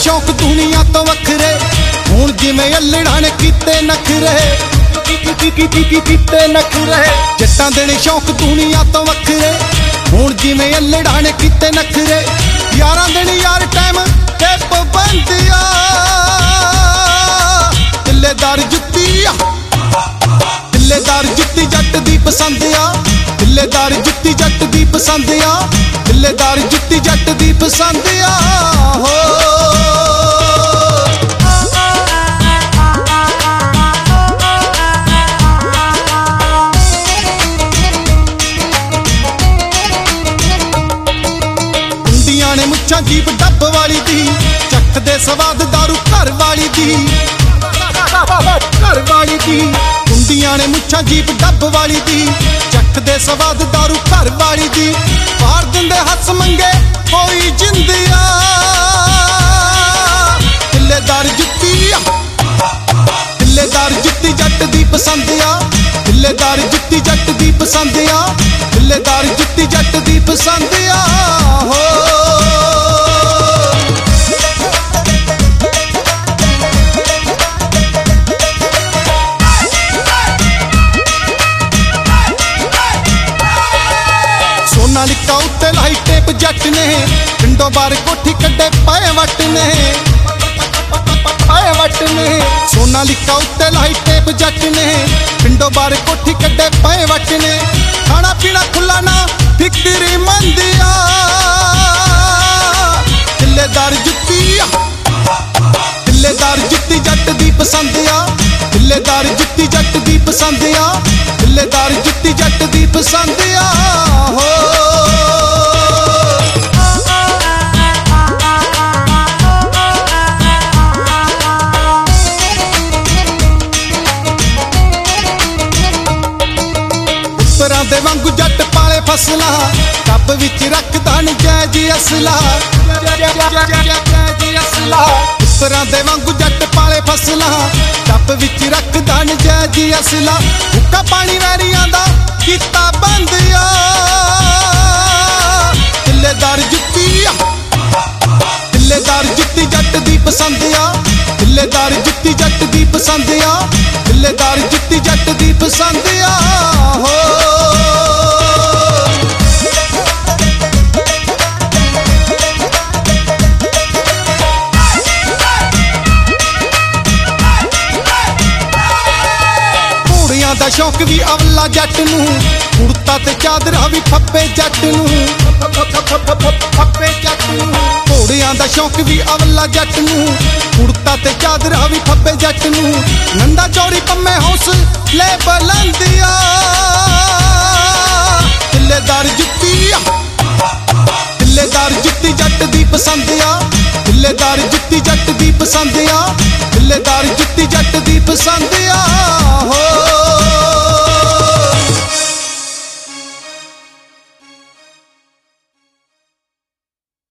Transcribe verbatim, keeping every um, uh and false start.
शौक दुनिया तो वखरे हुण जिवें अल्लड़ां ने कीते नखरे कीते नखरे जट्टां दे ने शौक दुनिया तो वखरे हुण जिवें अल्लड़ां ने कीते नखरे यारां दे ने यार टाइम ते पाबंदियां दिलेदार जुत्ती दिलेदार जुत्ती जट दी पसंद आ दिलेदार जुत्ती जट दी पसंद आ दिलेदार जुत्ती जट दी पसंद आ हो कुंडियां ने मुच्छां जीप डब वाली दी चख दे स्वाद दारू घर वाली दी घर वाली दी कुंडियां ने मुच्छां जीप डब वाली दी चख दे स्वाद दारू घर वाली दी पार दिंदे हस मंगे कोई जिंदिया दिलेदार जुत्ती दिलेदार जुत्ती जट दी पसंद आ दिलेदार जुत्ती जट दी पसंद आ दिलेदार जुत्ती जट दी पसंद आ हो नालिका उत्ते लाई टेप जट ने पिंडों बार कोठी कड्डे पाए वट ने पाए वट ने सोनालिका उत्ते लाई टेप जट ने पिंडों बार कोठी कड्डे पाए वट ने खाना पीना खुला ना फिक्री मंदिया दिलेदार जुत्ती दिलेदार जुत्ती जट दी पसंद आ दिलेदार जुत्ती जट दी पसंद आ दिलेदार जुत्ती जट दी पसंद आ हो दे वांगू जट पाले फसला टब विच रखदा नजायज असला पुत्तरां दे वांगू जट पाले फसला टब विच रखदा नजायज असला हुक्का पानी वैरियां दा कीता बंद आ दिलेदार जुत्ती दिलेदार जुत्ती जट दी पसंद आ दिलेदार जुत्ती जट दी पसंद आ दिलेदार जुत्ती जट दी पसंद आ हो दा शौक भी अवला जट नूं कुर्ता ते चादरा भी फप्पे जट नूं फप्पे जट नूं घोड़ियां दा शौक भी अवला जट नूं कुर्ता ते चादरा भी फप्पे जट नूं नंदा चौड़ी पम्मे हौस ले बुलंदिया दिलेदार जुत्ती दिलेदार जुत्ती जट दी पसंद आ दिलेदार जुत्ती जट दी पसंद आ दिलेदार जुत्ती जट दी पसंद आ हो